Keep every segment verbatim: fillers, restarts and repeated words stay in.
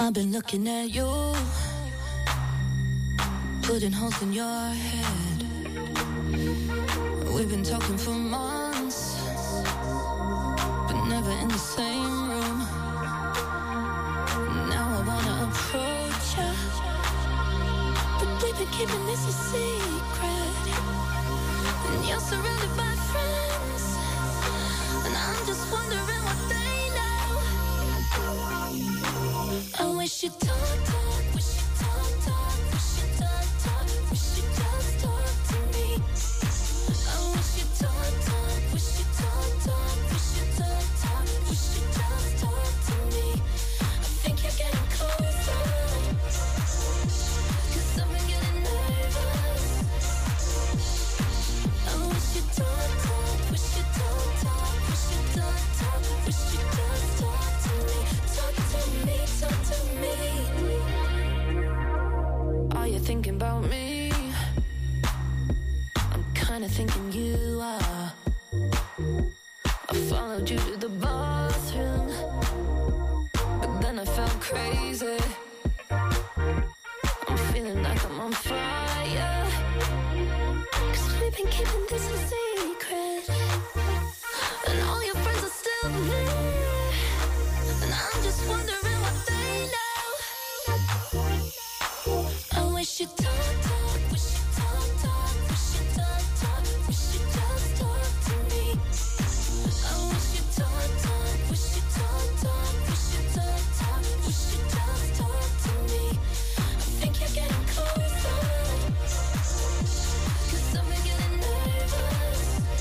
I've been looking at you, putting holes in your head. We've been talking for months, but never in the same room. Now I wanna approach you, but we've been keeping this a secret. And you're surrounded by friends, and I'm just wondering what they know. I wish you'd talk, talk, wish you'd talk, talk, wish you'd talk, talk, wish you'd just talk to me. I wish you'd talk, talk, wish you'd talk, talk, wish you'd talk, talk, wish you'd just talk to me. I think you're getting closer, 'cause I've been getting nervous. I wish you'd talk, talk, wish you'd talk, talk, wish you'd talk, talk, wish you'd just talk to me. Talk to me, talk to me. Are you thinking about me? I'm kinda thinking you are. I followed you to the bathroom, but then I felt crazy. I'm feeling like I'm on fire, 'cause we've been keeping this a secret. And all your friends are still there, and I'm just wondering what they know. I wish you'd talk, talk, wish you'd talk, talk, wish you'd talk, talk, wish you'd just talk to me. I wish you'd talk, talk, wish you'd talk, talk, wish you'd talk, talk, wish you'd just talk to me. I think you're getting closer, 'cause I've been getting nervous.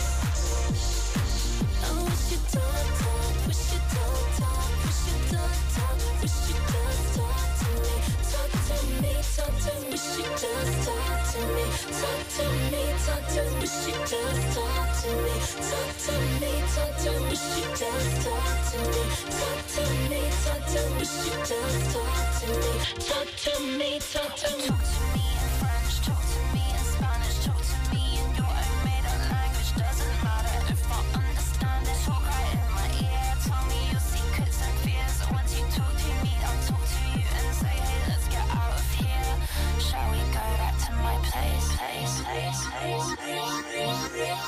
I wish you'd talk, talk, wish you'd talk, talk, wish you'd talk, talk, wish you'd just talk to me. Talk to me, talk to me, wish you'd just talk to me. Talk to me, talk to me, wish you'd just talk to me. Talk to me, talk to me, wish you'd just talk to me. Talk to me, talk to me, wish you'd just talk to me. Talk to me, talk to me. Talk to me in French, talk to me in Spanish, talk to me in your own made-up language. Doesn't matter if I understand it. Talk right in my ear, tell me your secrets and fears. Once you talk to me, I'll talk to you and say, hey, let's get out of here. Shall we go back to my place, place, place, place, place, place, place.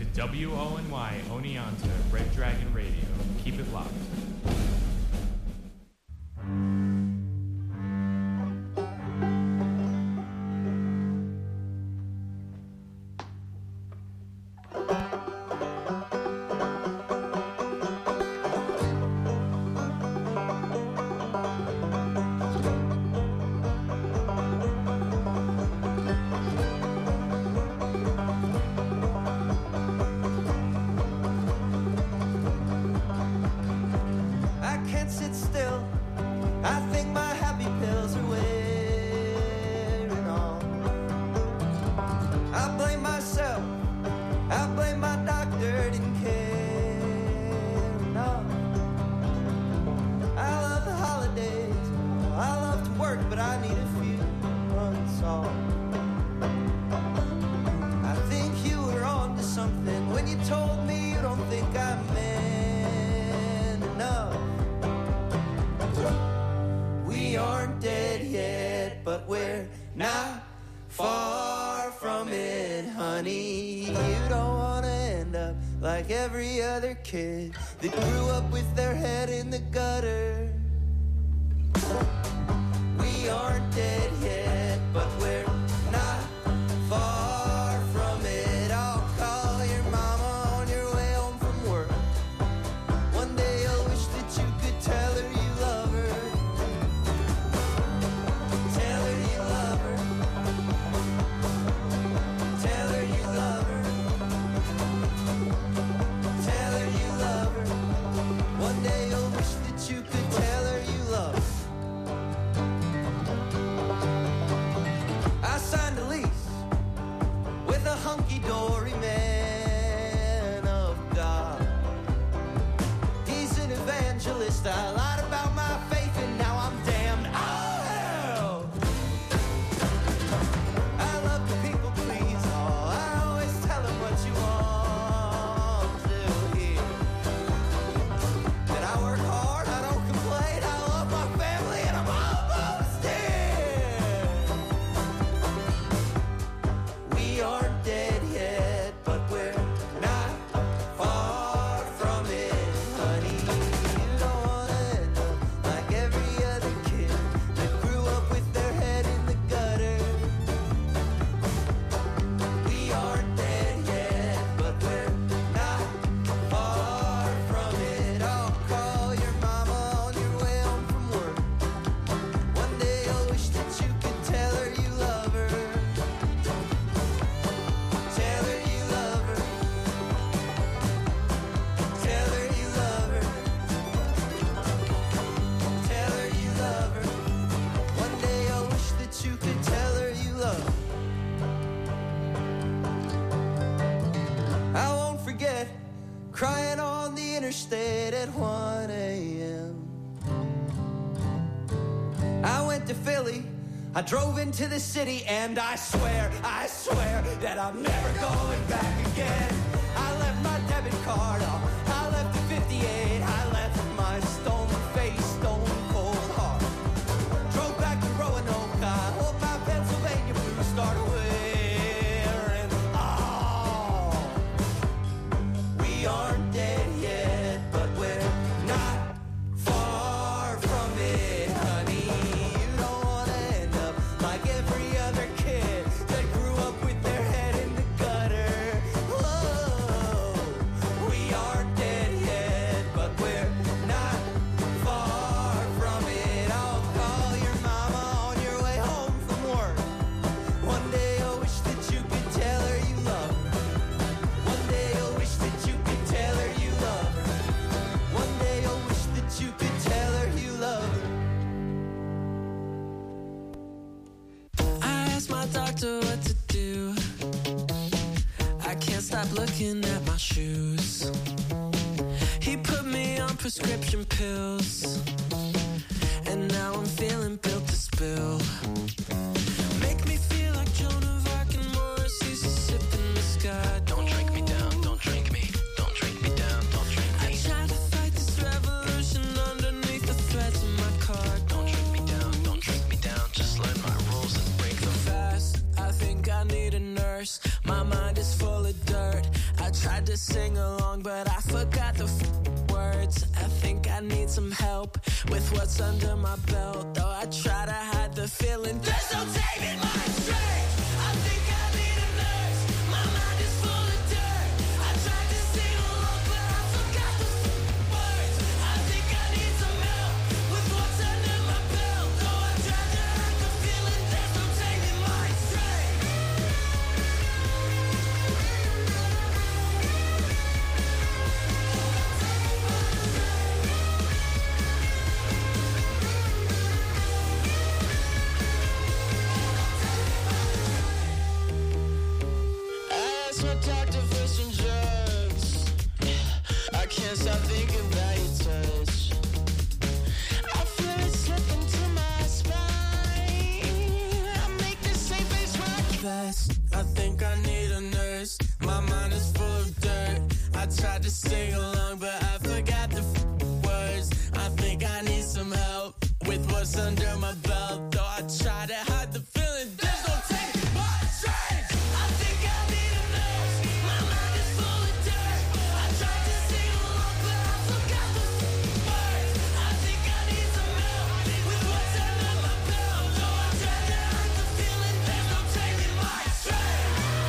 to W O N Y Oneonta Red Dragon Radio. Keep it locked. Kid that grew up with their head in the gutter. We aren't dead yet, but we're not far from it. I'll call your mama on your way home from work. One day I'll wish that you could tell her you love her. Tell her you love her. Tell her you love her. Tell her you love her. One day you'll wish that you could tell her you love her. I signed a lease with a hunky-dory man of God. He's an evangelist. I lied about my faith and now I'm damned. Oh, hell! I love the people please. Oh, I always tell them what you want to hear. That I work hard, I don't complain, I love my family, and I'm almost there. We aren't dead yet, but we're not far from it, honey. You don't wanna end up like every other kid that grew up with their head in the gutter. We aren't dead yet, but we're not far from it. I'll call your mama on your way home from work. One day I'll wish that you could tell her you love her. Tell her you love her. Tell her you love her. Tell her you love her. One day I'll wish that you could tell her you love her. I won't forget crying on the interstate at one a.m. I went to Philly, I drove into the city, and I swear, I swear that I'm never going back again. I left my debit card off, I left the fifty-eight, I left my stone face, stone cold heart. Drove back to Roanoke, I hope my Pennsylvania blues start wearing off. We aren't dead yet, but we're not far from it, honey. You don't wanna end up like every other kid that grew up with their head in the gutter. Whoa, we aren't dead yet, but we're not far from it. I'll call your mama on your way home from work. One day I'll wish that you could tell her you love her. One day I'll wish that you could tell her you love her. One day I'll wish that you could tell her you love her. I asked my doctor what to do. I can't stop looking at my shoes. He put me on prescription pills, and now I'm feeling built to spill. Make me feel like Joan of Arc and Morrissey's sipping the sky. Don't drink me down, don't drink me, don't drink me down, don't drink me. I try to fight this revolution underneath the threads of my card. Don't drink me down, don't drink me down, just learn my rules and break them fast. I think I need a nurse, my mind is full of dirt. I tried to sing along, but I forgot the f- words. I think I need some help with what's under my belt. Though I try to hide the feeling, there's no taming my strength. I think I need a nurse. My mind is full of dirt. I tried to sing along, but I forgot the f- words. I think I need some help with what's under my belt. Though I try to hide the feeling, there's no taming my strength. My doctor for some drugs. I can't stop thinking about your touch. I feel it slipping to my spine. I make the same face when I confess. I think I need a nurse. My mind is full of dirt. I tried to sing along, but I forgot the f- words. I think I need some help with what's under my belt. Though I try to hide the feeling, there's no taking my strength. I think I need a nurse. My mind is full of dirt. I tried to sing along, but I forgot the f- words. I think I need some help with what's under my belt. Though I try to hide the feeling, there's no taming my strength.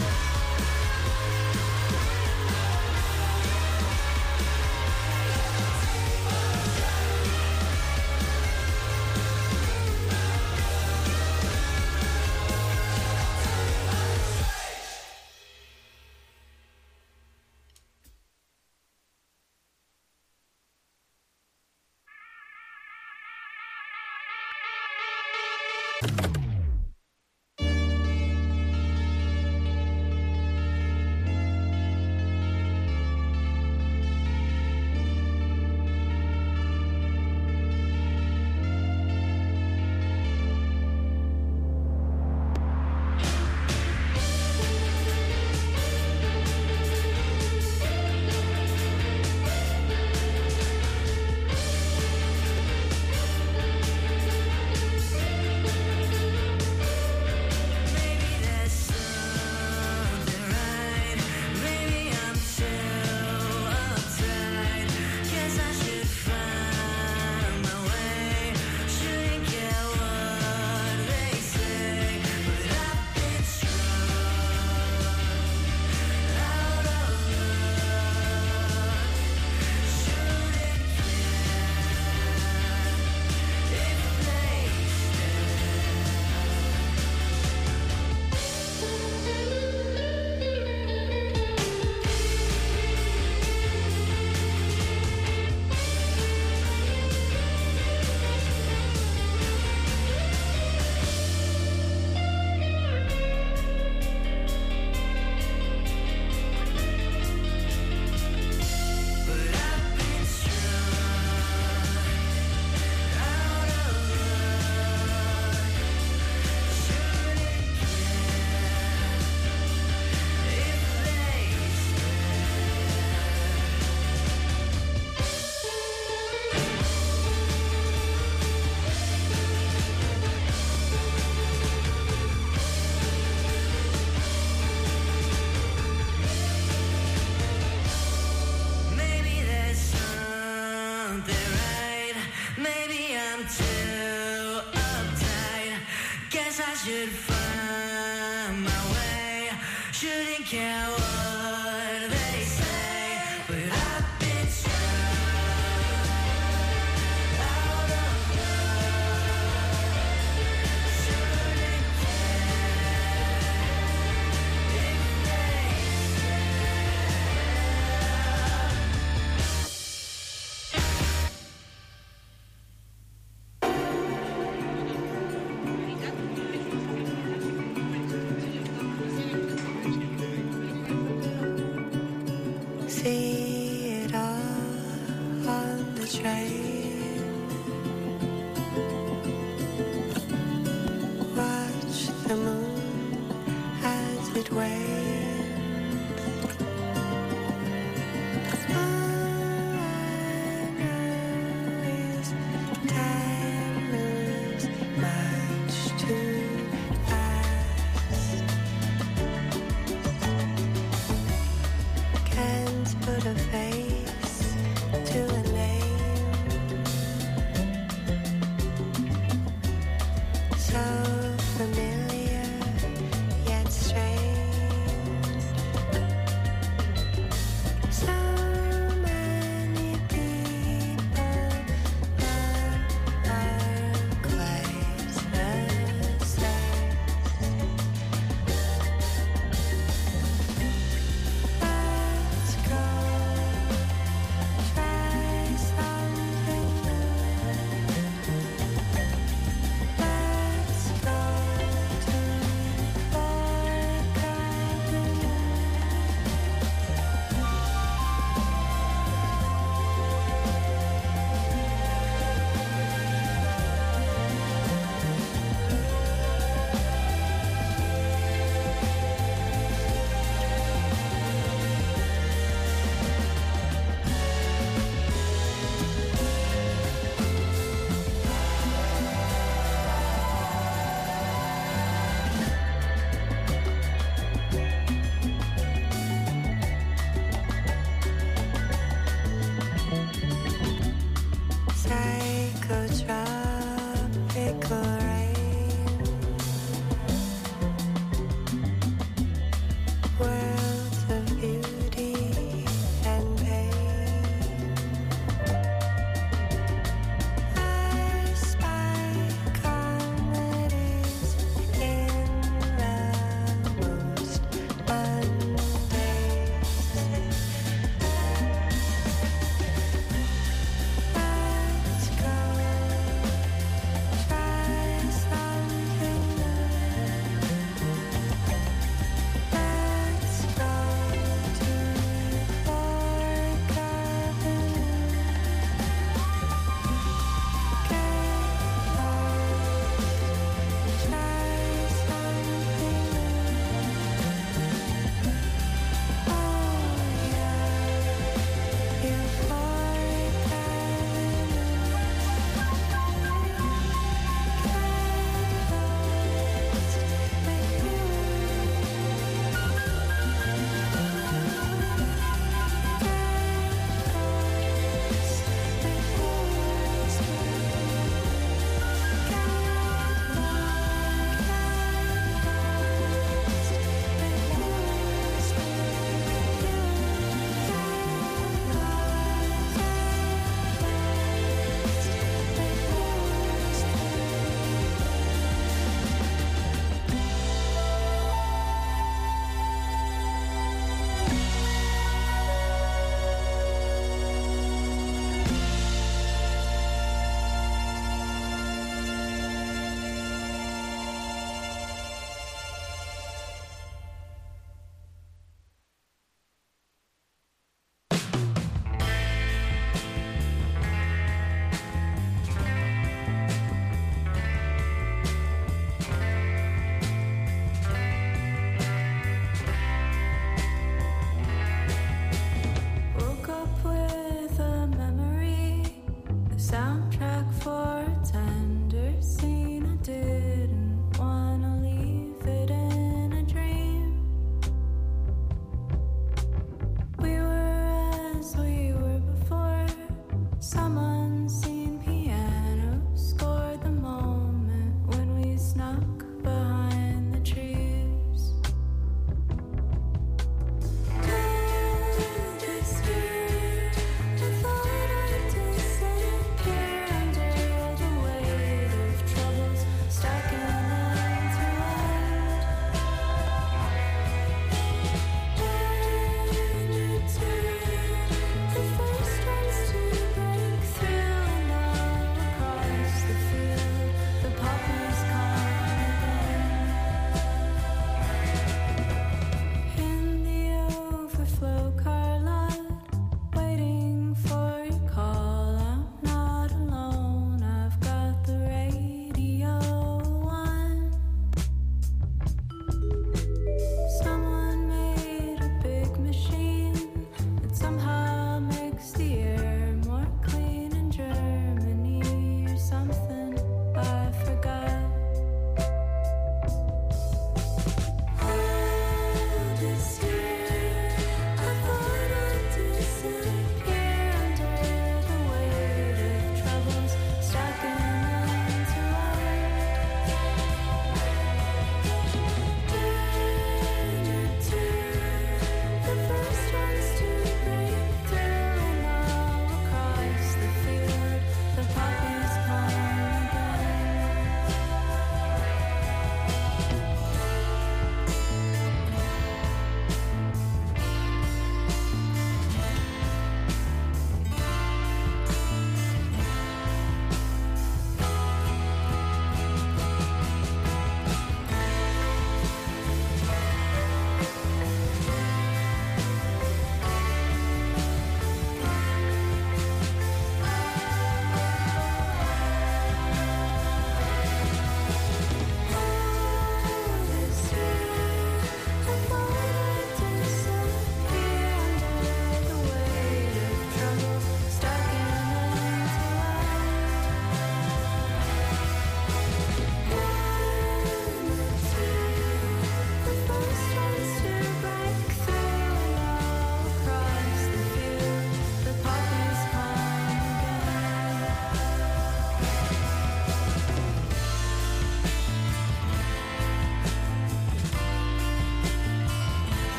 should find my way. Shouldn't care what they say, but I've been struck out of love. Shouldn't care if they see it all on the train. Watch the moon as it wanes. All I know is time moves much too fast. tropical rain, worlds of beauty and pain. I spy comedies in the most mundane. Let's go try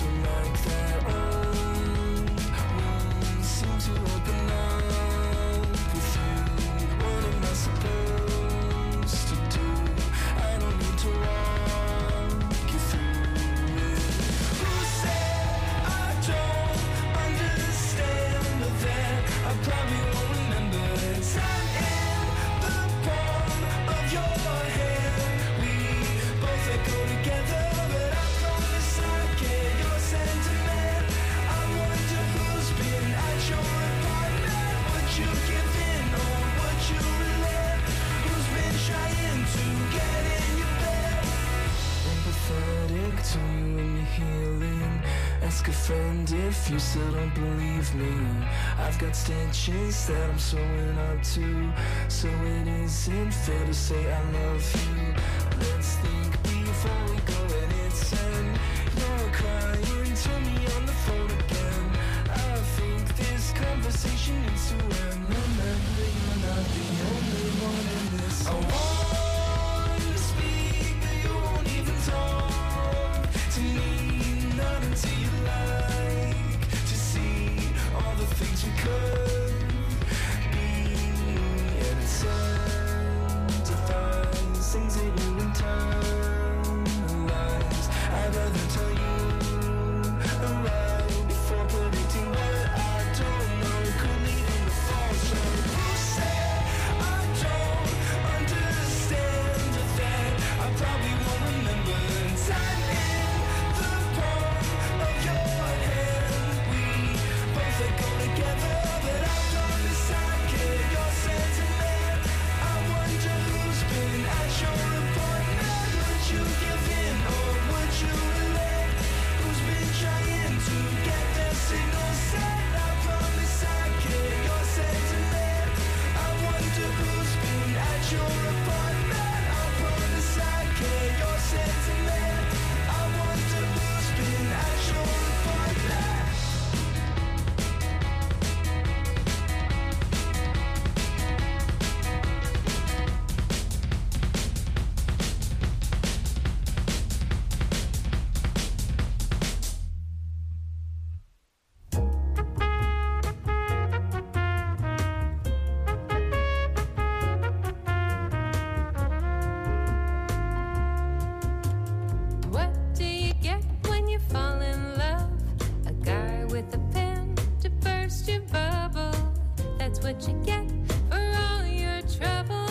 feel like that old wounds seem to open up with you. What am I supposed to do? I don't need to walk you through it. Who said I don't understand that? I probably won't remember. Time in the palm of your hand. We both echo together, but I promise I get your sentiment. I wonder who's been at your apartment. Would you give in or would you relent? Who's been trying to get in your bed? Empathetic to you when you're healing. Ask a friend if you still don't believe me. I've got stitches that I'm sewing up to, so it isn't fair to say I love you. Let's think before we go and it's ten. You're crying to me on the phone again. I think this conversation needs to end. Remember, you're not the only one in this. I want to speak, but you won't even talk to me. Not until you like to see all the things we could be. And it sanctifies things that you internalize. I'd rather tell you right before predicting what I don't know could lead into false hope. Who said I don't understand that? I probably won't remember. Time in the palm of your hand. We both echo together, but I promise I get your sentiment. I wonder who's been at your apartment. Would you give in or would you relent? Who's been trying to get their signal set? I promise I get your sentiment. I wonder who's been at your apartment. I promise I get your sentiment. I wonder who's been at your apartment. What do you get when you fall in love? A guy with a pen to burst your bubble. That's what you get for all your trouble.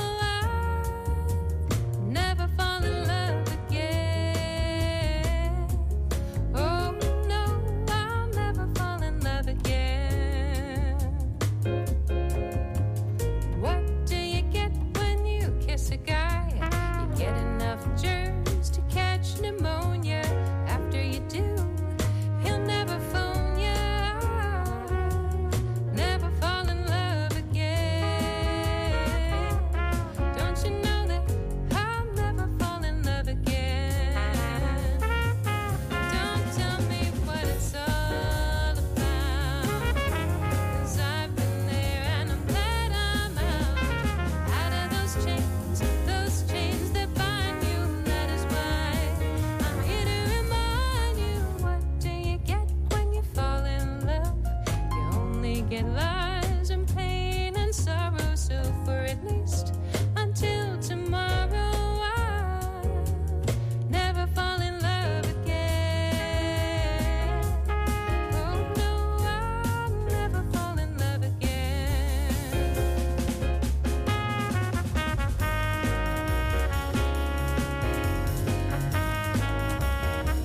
I'll never fall in love again. Oh no, I'll never fall in love again. What do you get when you kiss a guy? You get enough germs to catch pneumonia. After you do, he'll never phone you. Never fall in love again. Don't you know that I'll never fall in love again? Don't tell me what it's all about, 'cause I've been there and I'm glad I'm out. Out of those chains, those chains that bind you. That is why I'm here to remind you. What do you get when you fall in love? You only get lies and pain and sorrow. So for at least until tomorrow, I'll never fall in love again. Oh no, I'll never fall in love again.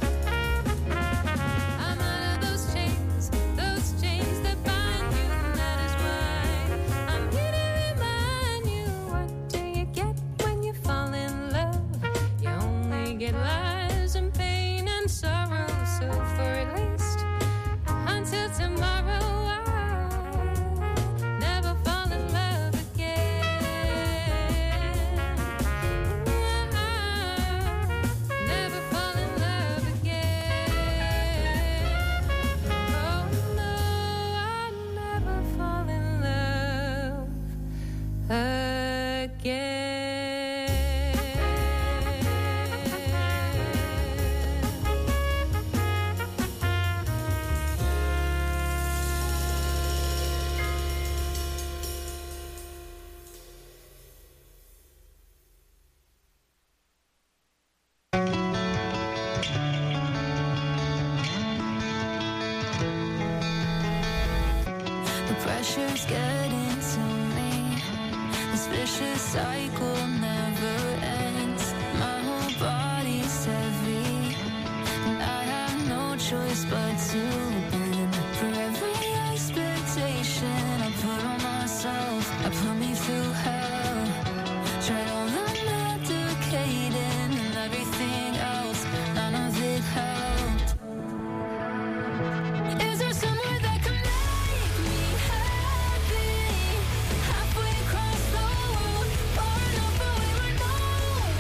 I'm out of those chains, those chains that bind you. That pressure's getting to me. This vicious cycle never ends. My whole body's heavy, and I have no choice but to bend. For every expectation I put on myself, I put me through hell. Tried all the medicating and everything else, none of it helped. Is there somewhere that can make me happy? Halfway across the world, far enough away where no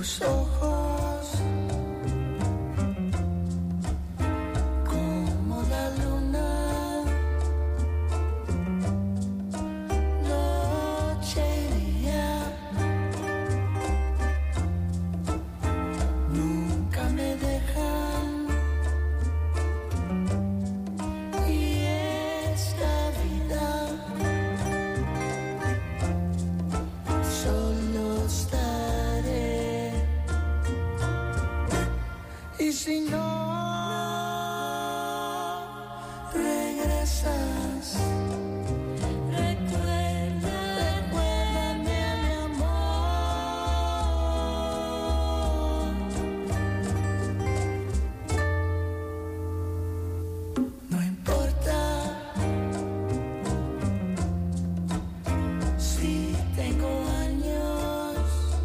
tus ojos como la luna, noche y día, nunca me dejan, y esta vida solo estaré. Y si no regresas, recuerda, recuérdame, mi amor. No importa si tengo años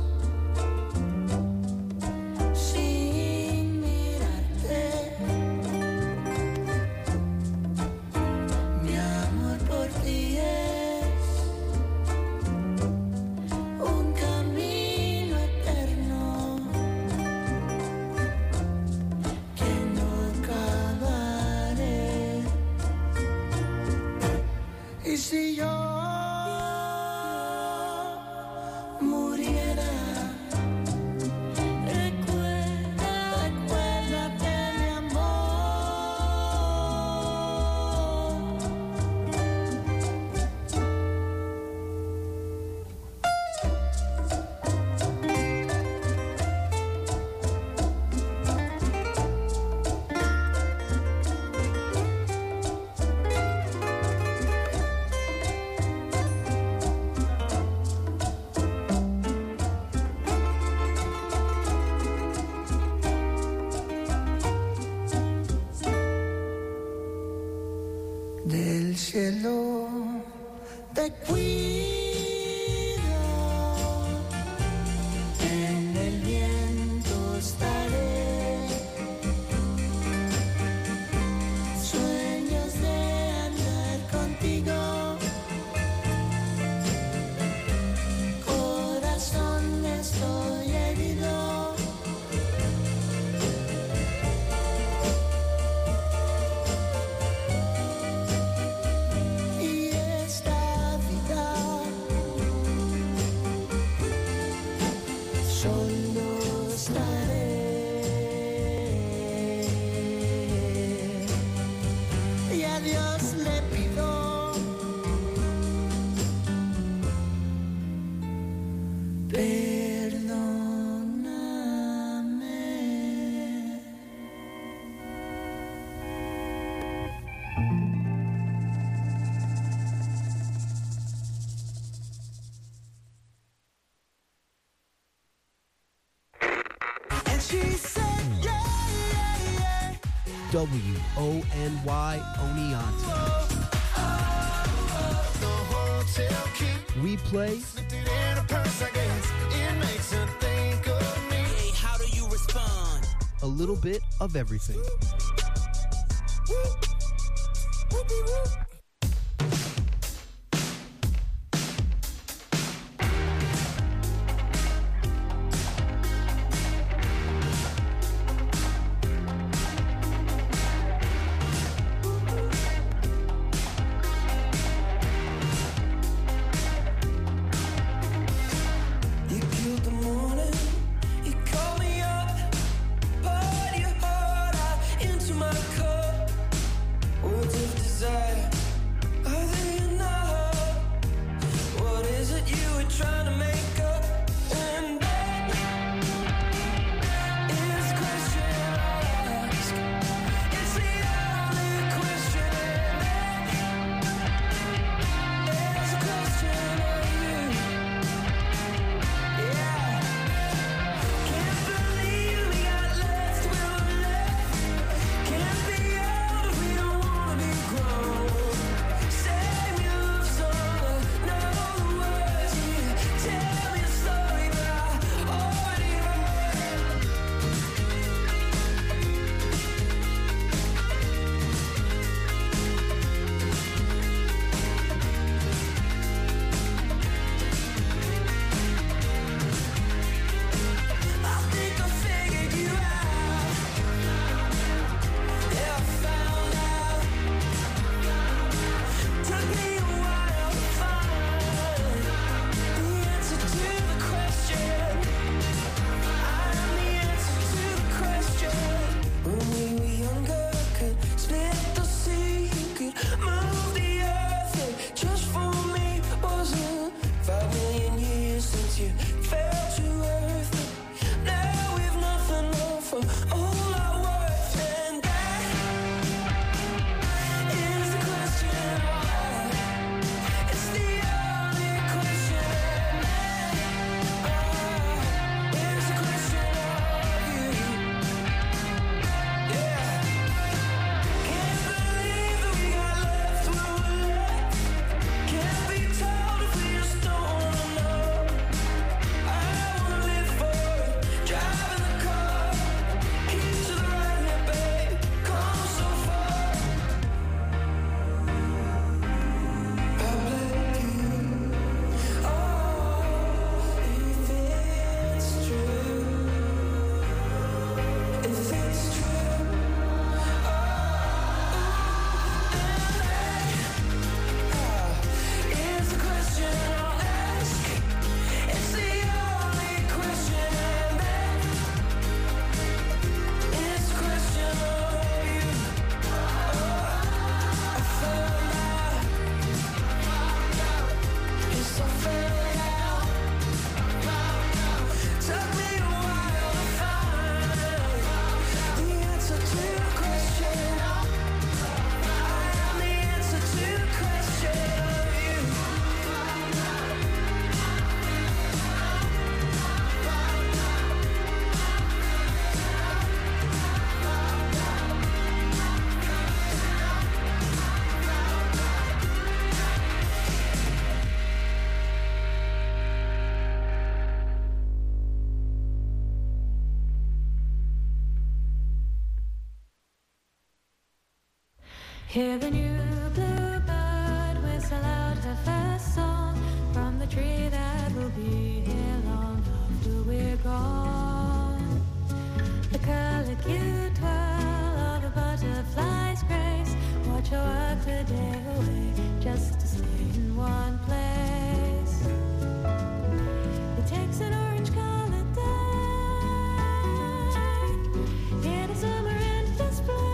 sin mirarte, mi amor por ti es un camino eterno que no acabaré. Y si yo muriera, recuerda, recuérdate, mi amor. Del cielo te cuido, en el viento estaré, sueños de andar contigo, corazón estoy herido. Y esta vida solo estaré. Y a Dios le pido perdóname. And she said, yeah, yeah, yeah. W O N Y Oneonta. The hotel key We play slipped it in a purse, I guess. It makes her think of me. Hey, how do you respond? a little bit of everything. You killed the morning, you called me up, poured your heart out into my cup. Words of desire, Hear the new bluebird whistle out her first song from the tree that will be here long after we're gone. The curlicue twirl of a butterfly's grace, watch her work the day away just to stay in one place. It takes an orange colored day in a summer and display.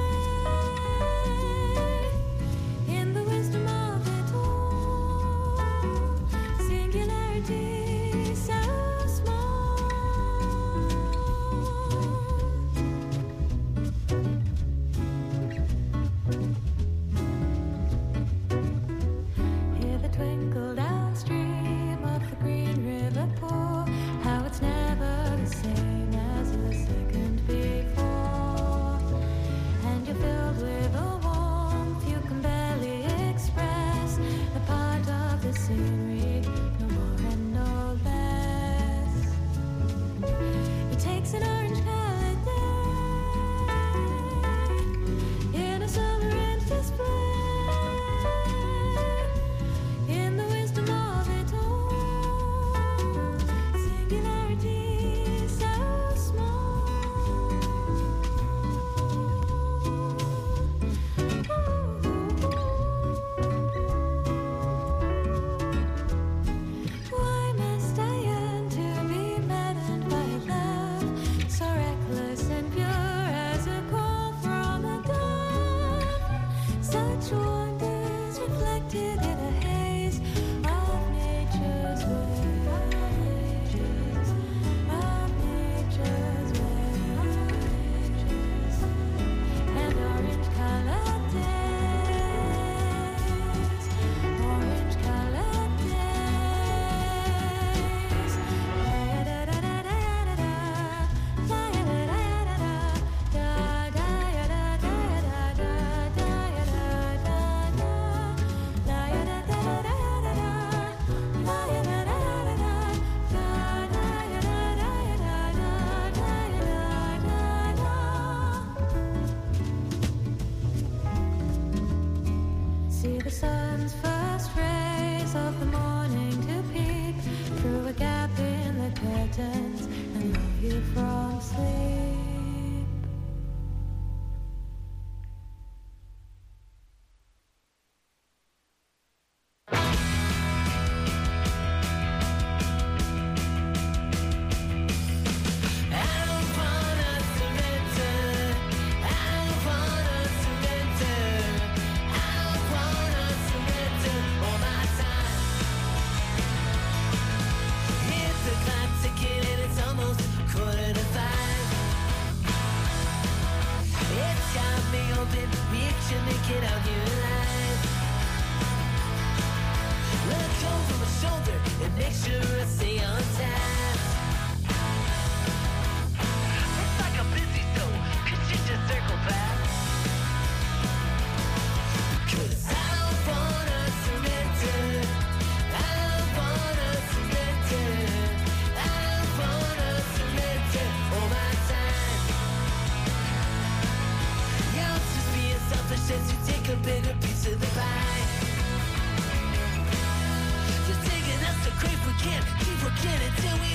Keep forgetting till we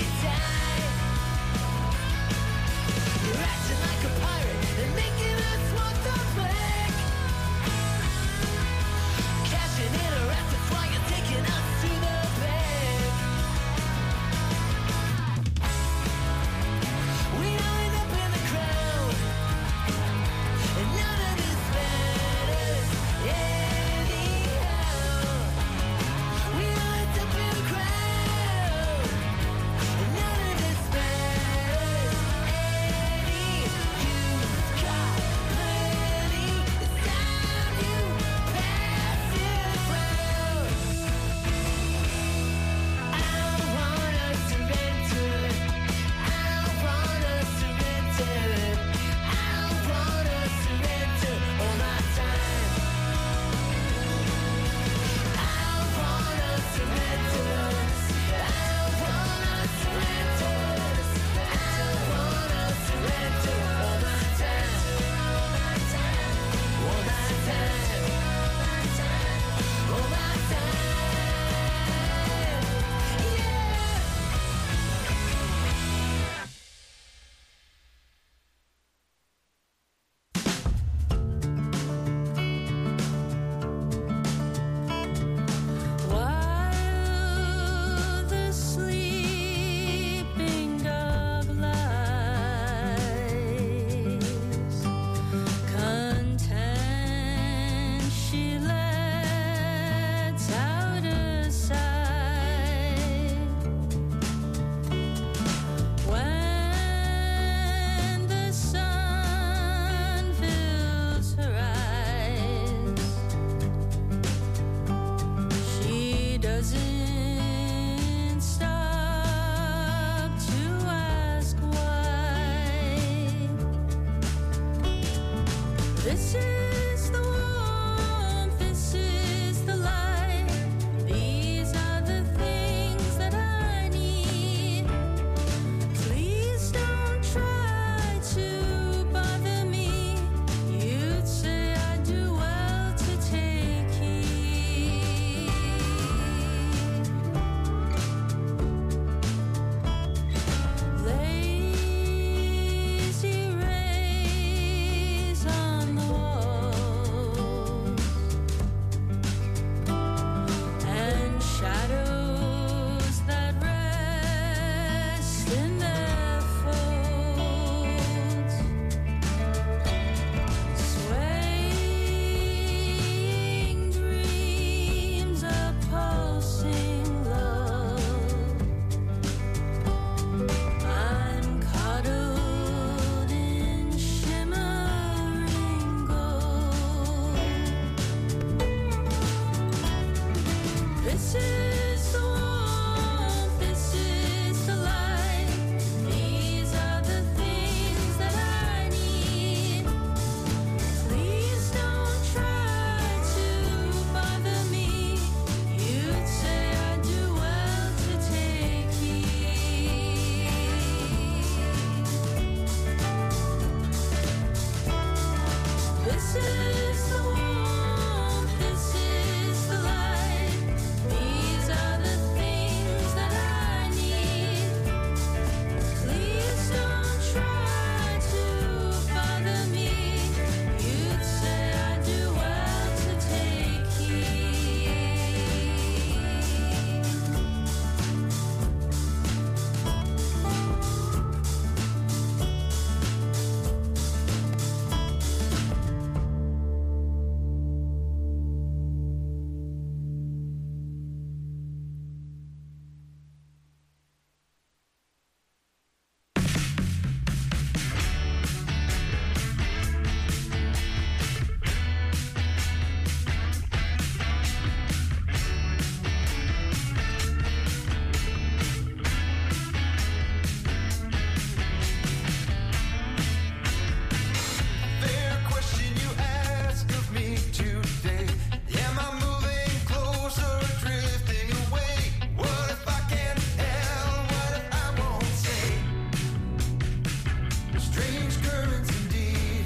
currents indeed.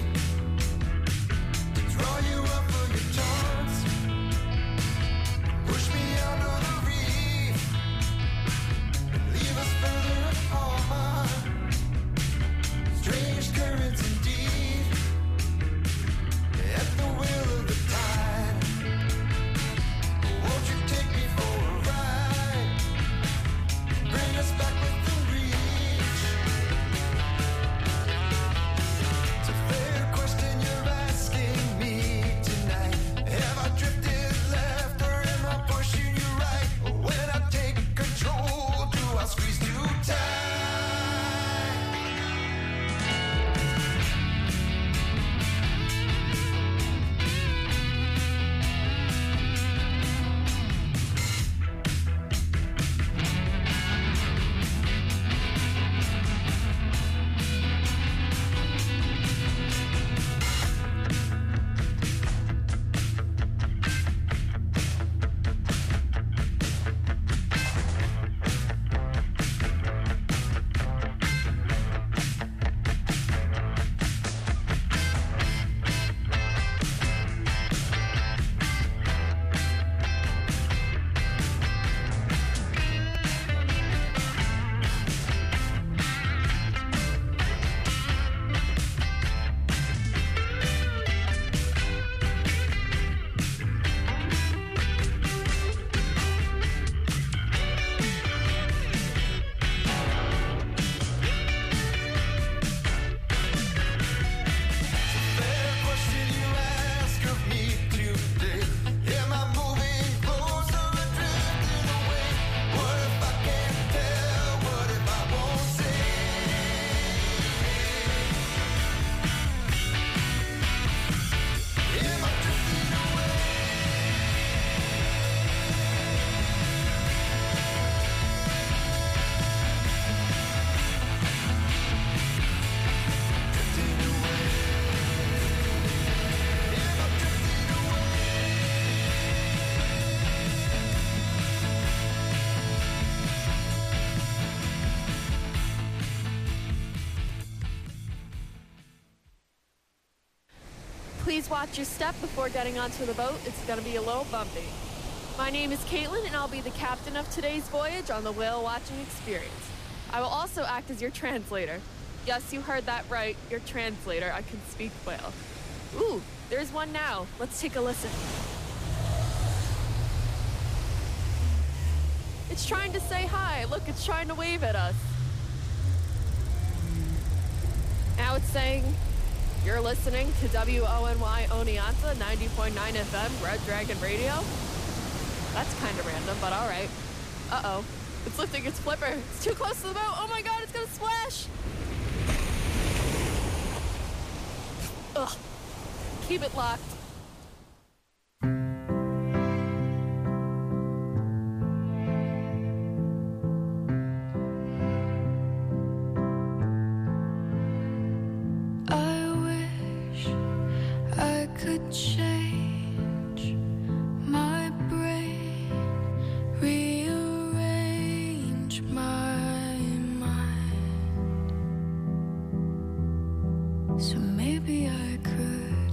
Draw you up for your taunts. Push me out of the reef. Leave us further apart. Strange currents indeed. At the will of the tide. Won't you take me for a ride? Bring us back within reach. It's a fair question you're asking me tonight. Have I drifted left or am I pushing you right? When I take control, do I squeeze too tight? Fair question you ask of me today. Am I moving closer or drifting away? What if I can't tell? What if I won't say? Am I drifting away? Drifting away. Am I drifting away? Please watch your step before getting onto the boat. It's going to be a little bumpy. My name is Caitlin, and I'll be the captain of today's voyage on the whale watching experience. I will also act as your translator. Yes, you heard that right. Your translator. I can speak whale. Ooh, there's one now. Let's take a listen. It's trying to say hi. Look, it's trying to wave at us. Now it's saying, you're listening to W O N Y Oneonta, ninety point nine F M, Red Dragon Radio. That's kind of random, but all right. Uh-oh. It's lifting its flipper. It's too close to the boat. Oh my god, it's gonna splash! Ugh. Keep it locked. I wish I could change my brain, rearrange my mind, so maybe I could